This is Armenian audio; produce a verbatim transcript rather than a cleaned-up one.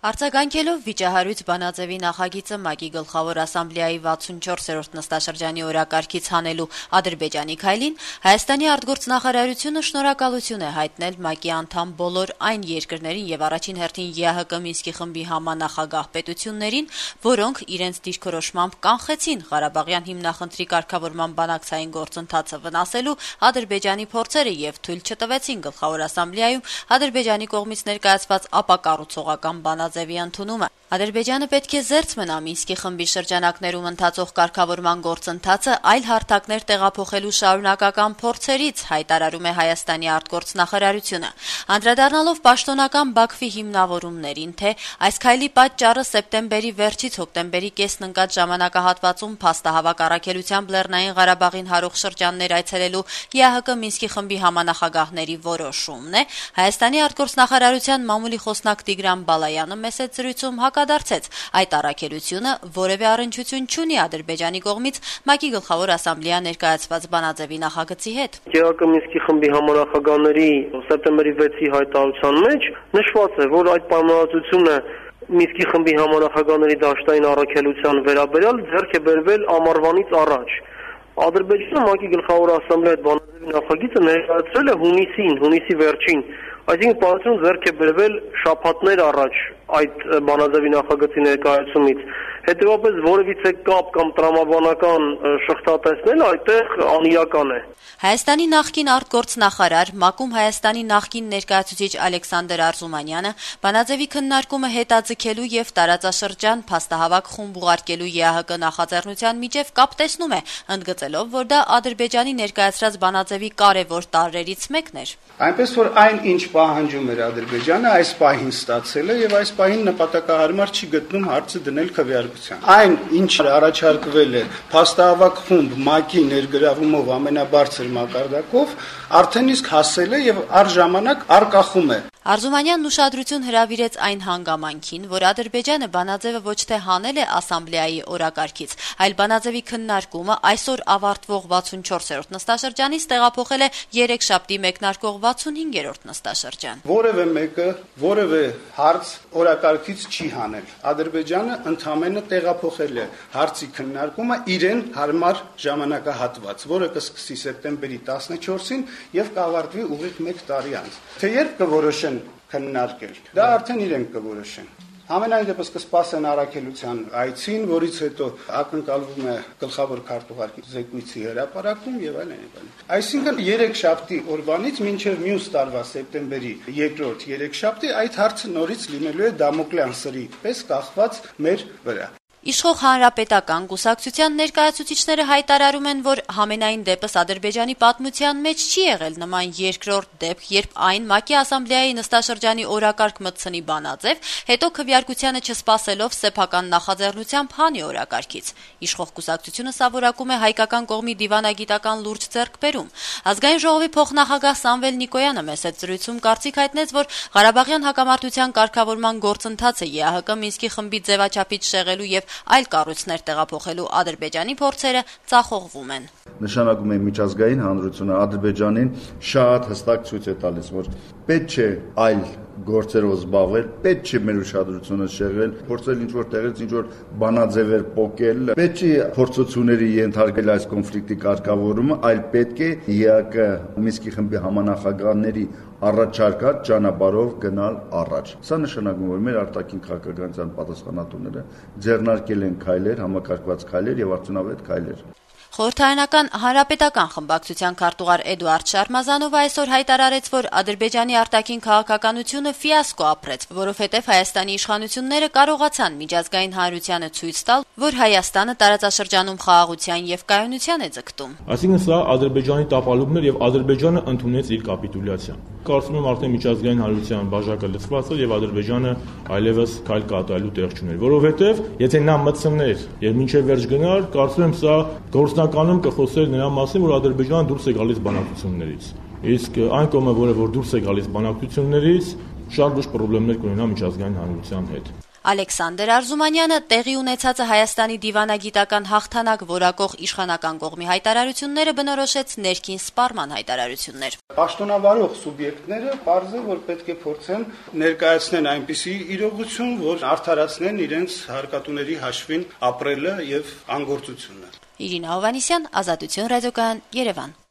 Արձագանքելով վիճահարույց Բանաձևի նախագիծը ՄԱԿ-ի գլխավոր ասամբլեայի վաթսունչորսերորդ նստաշրջանի օրակարգից հանելու Ադրբեջանի քայլին Հայաստանի արտգործնախարարությունը շնորհակալություն է հայտնել ՄԱԿ-ի անդամ բոլոր այն երկրներին եւ առաջին հերթին ԵԱՀԿ Մինսկի խմբի համանախագահ պետություններին, որոնք իրենց դիրքորոշմամբ կանխեցին Ղարաբաղյան հիմնախնդրի կարգավորման բանակցային գործընթացը վնասելու Ադրբեջանի փորձերը եւ թույլ չտվեցին գլխավոր ասամբլեայում Ադրբեջանի կողմից ներկայացված ապակառուցողական բանաձևի ընդունումը։ Ադրբեջանը պետք է զերծ մնա Մինսկի խմբի շրջանակներում ընթացող կարգավորման գործընթացը այլ հարթակներ տեղափոխելու շարունակական փորձերից, հայտարարում է Հայաստանի արտգործնախարարությունը։ Անդրադառնալով պաշտոնական Բաքվի հիմնավորումներին, թե այս քայլի պատճառը սեպտեմբերի վերջից հոկտեմբերի կեսն ընկած ժամանակահատվածում փաստահավաք առաքելությամբ Լեռնային Ղարաբաղին հարող շրջաններ այցելելու ԵԱՀԿ Մինսկի խմբի համանախագահների որոշումն է, Հայաստանի արտգործնախարարության մամուլի խոսնակ Տիգրան Բալայանը մեծ զրույցում հակադարձեց այդ առաքելությունը որևէ առնչություն չունի Ադրբեջանի կողմից ՄԱԿ-ի գլխավոր ասամբլեա ներկայացված բանաձևի նախագծի հետ։ ԵԱՀԿ Մինսկի խմբի համանախագահների սեպտեմբերի վեցի հայտարարության մեջ նշված է, որ այդ պայմանավորվածությունը Մինսկի խմբի համանախագահների դաշտային առաքելության վերաբերյալ ձեռք է բերվել ամառվանից առաջ։ Ադրբեջանը ՄԱԿ-ի գլխավոր ասամբլեայի այդ բանաձևի նախագիծը ներկայացրել է հունիսին, հունիսի վերջին, այսինքն պայմանավորվածությունը ձեռք է բերվել շաբաթներ առաջ այդ բանաձևի նախագծի ներկայացումից։ Հետևաբար որևիցե կապ կամ տրամաբանական շղթա տեսնել այդտեղ անիրական է։ Հայաստանի նախկին արտգործնախարար ՄԱԿ-ում Հայաստանի նախկին ներկայացուցիչ Ալեքսանդր Արզումանյանը բանաձևի քննարկումը հետաձգելու եւ տարածաշրջան փաստահավաք խումբ ուղարկելու ԵԱՀԿ նախաձեռնության միջև կապ տեսնում է, ընդգծելով, որ դա Ադրբեջանի ներկայացրած բանաձևի կարևոր տարրերից մեկն էր։ Այնպես որ այն ինչ պահանջում էր Ադրբեջանը, այս պահին ստացել է եւ այս պահին նպատակահարմար չի գտնում հարցը դնել քվեարկության։ Այն ինչ առաջարկվել է փաստահավաք խումբ ՄԱԿ-ի ներգրավումով ամենաբարձր մակարդակով, արդեն իսկ հասել է եւ առժամանակ արկախում է։ Արզումանյանն ուշադրություն հրավիրեց այն հանգամանքին, որ Ադրբեջանը բանաձևը ոչ թե հանել է ասամբլեայի օրակարգից, այլ բանաձևի քննարկումը այսօր ավարտվող վաթսունչորսերորդ նստաշրջանից տեղափոխել է երեքշաբթի մեկնարկող վաթսունհինգերորդ նստաշրջան։ Որևէ մեկը որևէ հարց օրակարգից չի հանել։ Ադրբեջանը ընդհանրապես տեղափոխել է հարցի քննարկումը իրեն հարմար ժամանակահատված, որը կսկսի սեպտեմբերի տասնչորսին եւ կավարտվի ուղիղ մեկ տարի անց։ Թե երբ կորոշեն քննարկել, դա արդեն իրենք կորոշեն։ Ամենայն դեպս կսպասեն առաքելության այցին, որից հետո ակնկալվում է գլխավոր քարտուղարի զեկույցի հրապարակում եւ այլն եւ այլն։ Այսինքն երեքշաբթի օրվանից մինչեւ մյուս տարվա սեպտեմբերի երկրորդ երեքշաբթի այդ հարցը նորից լինելու է Դամոկլեան սրի պես կախված մեր վրա։ Իշխող հանրապետական կուսակցության ներկայացուցիչները հայտարարում են, որ համենայն դեպս Ադրբեջանի պատմության մեջ չի եղել նման երկրորդ դեպք, երբ այն ՄԱԿ-ի ասամբլեայի նստաշրջանի օրակարգ մտցնի բանաձև, հետո քվեարկությանը չսպասելով սեփական նախաձեռնությամբ հանի օրակարգից։ Իշխող կուսակցությունը սա որակում է հայկական կողմի դիվանագիտական լուրջ ձեռքբերում։ Ազգային ժողովի փոխնախագահ Սամվել Նիկոյանը մեծ զրույցում կարծիք հայտնեց, որ Ղարաբաղյան հակամարտության կարգավորման գործընթացը ԵԱՀԿ Մինսկի խմբի ձևաչափից շեղելու եւ այլ կառույցներ տեղափոխելու Ադրբեջանի փորձերը ծախողվում են։ Նշանակում է միջազգային հանրությունը Ադրբեջանին շատ հստակ ցույց է տալիս, որ պետք չէ այլ գործերով զբաղվել, պետք չէ մեր ուշադրությունը շեղել, փորձել ինչ-որ տեղից ինչ-որ բանաձևեր պոկել, պետք չի փորձությունների ենթարկել այս կոնֆլիկտի կարգավորումը, այլ պետք է ԵԱՀԿ Մինսկի խմբի համանախագահների առաջարկած ճանապարհով գնալ առաջ։ Սա նշանակում է, որ մեր արտաքին քաղաքականության պատասխանատուները ձեռնարկել են քայլեր, համակարգված քայլեր եւ արդյունավետ քայլեր։ Խորհրդարանական հանրապետական խմբակցության քարտուղար Էդուարդ Շարմազանովը այսօր հայտարարեց, որ Ադրբեջանի արտաքին քաղաքականությունը ֆիասկո ապրեց, որովհետև Հայաստանի իշխանությունները կարողացան միջազգային հանրությանը ցույց տալ, որ Հայաստանը տարածաշրջանում խաղաղության եւ կայունության է ձգտում։ Այսինքն սա Ադրբեջանի տապալումն էր եւ Ադրբեջանը ընդունեց իր կապիտուլյացիան։ Կարծում եմ արդեն միջազգային հանրության բաժակը լցված էր եւ Ադրբեջանը այլևս քայլ կատարելու տեղ չուներ, որովհետեւ եթե նա մտցներ եւ մինչեւ վերջ գնար, կարծում եմ սա գործնականում կխոսեր նրա մասին, որ Ադրբեջանը դուրս է գալիս բանակցություններից։ Իսկ այն կողմը, որը որ դուրս է գալիս բանակցություններից, շատ լուրջ խնդիրներ կունենա միջազգային հանրության հետ։ Ալեքսանդր Արզումանյանը տեղի ունեցածը Հայաստանի դիվանագիտական հաղթանակ որակող իշխանական կողմի հայտարարությունները բնորոշեց ներքին սպառման հայտարարություններ։ Պաշտոնավարող սուբյեկտները պարզ է, որ պետք է փորձեն ներկայացնեն այնպիսի իրողություն, որ արդարացնեն իրենց հարկատուների հաշվին ապրելը եւ անգործությունը։ Իրինա Հովհաննիսյան, Ազատություն ռադիոկայան, Երևան։